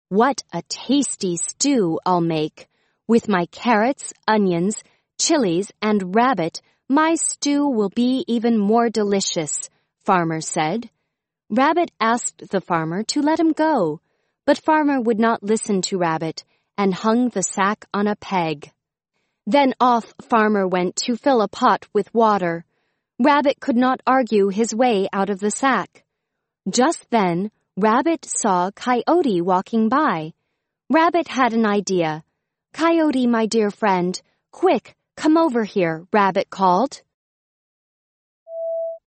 What a tasty stew I'll make! With my carrots, onions, chilies, and rabbit, my stew will be even more delicious, Farmer said. Rabbit asked the farmer to let him go, but Farmer would not listen to Rabbit and hung the sack on a peg. Then off Farmer went to fill a pot with water. Rabbit could not argue his way out of the sack. Just then, Rabbit saw Coyote walking by. Rabbit had an idea. "Coyote, my dear friend, quick, come over here," Rabbit called.